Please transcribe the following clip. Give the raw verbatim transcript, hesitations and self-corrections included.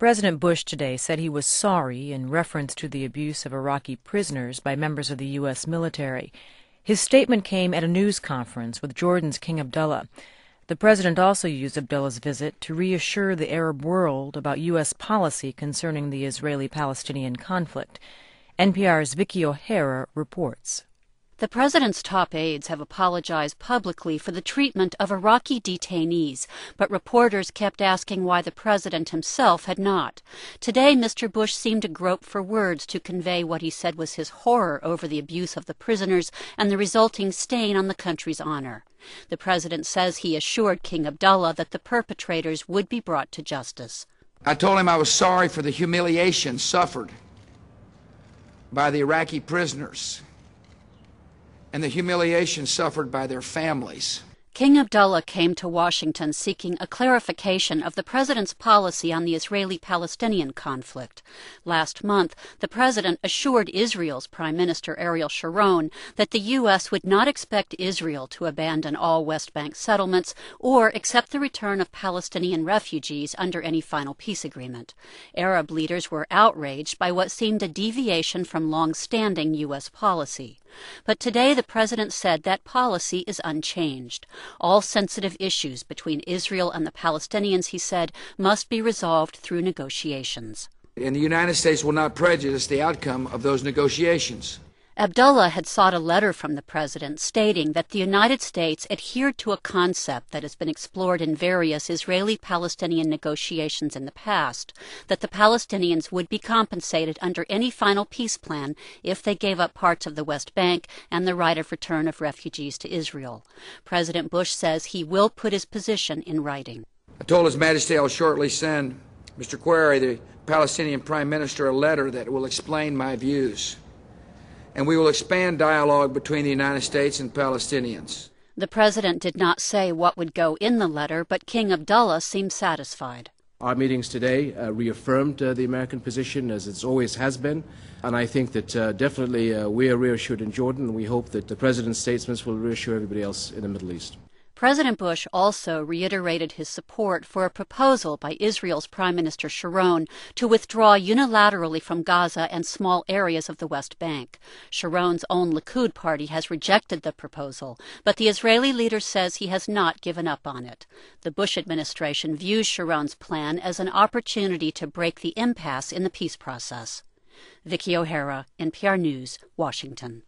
President Bush today said he was sorry in reference to the abuse of Iraqi prisoners by members of the U S military. His statement came at a news conference with Jordan's King Abdullah. The president also used Abdullah's visit to reassure the Arab world about U S policy concerning the Israeli-Palestinian conflict. N P R's Vicky O'Hara reports. The president's top aides have apologized publicly for the treatment of Iraqi detainees, but reporters kept asking why the president himself had not. Today, Mister Bush seemed to grope for words to convey what he said was his horror over the abuse of the prisoners and the resulting stain on the country's honor. The president says he assured King Abdullah that the perpetrators would be brought to justice. I told him I was sorry for the humiliation suffered by the Iraqi prisoners and the humiliation suffered by their families. King Abdullah came to Washington seeking a clarification of the president's policy on the Israeli-Palestinian conflict. Last month, the president assured Israel's Prime Minister Ariel Sharon that the U S would not expect Israel to abandon all West Bank settlements or accept the return of Palestinian refugees under any final peace agreement. Arab leaders were outraged by what seemed a deviation from long-standing U S policy. But today the president said that policy is unchanged. All sensitive issues between Israel and the Palestinians, he said, must be resolved through negotiations. And the United States will not prejudice the outcome of those negotiations. Abdullah had sought a letter from the president stating that the United States adhered to a concept that has been explored in various Israeli-Palestinian negotiations in the past, that the Palestinians would be compensated under any final peace plan if they gave up parts of the West Bank and the right of return of refugees to Israel. President Bush says he will put his position in writing. I told His Majesty I will shortly send Mister Qureshi, the Palestinian Prime Minister, a letter that will explain my views. And we will expand dialogue between the United States and Palestinians. The president did not say what would go in the letter, but King Abdullah seemed satisfied. Our meetings today uh, reaffirmed uh, the American position, as it always has been, and I think that uh, definitely uh, we are reassured in Jordan, and we hope that the president's statements will reassure everybody else in the Middle East. President Bush also reiterated his support for a proposal by Israel's Prime Minister Sharon to withdraw unilaterally from Gaza and small areas of the West Bank. Sharon's own Likud party has rejected the proposal, but the Israeli leader says he has not given up on it. The Bush administration views Sharon's plan as an opportunity to break the impasse in the peace process. Vicky O'Hara, N P R News, Washington.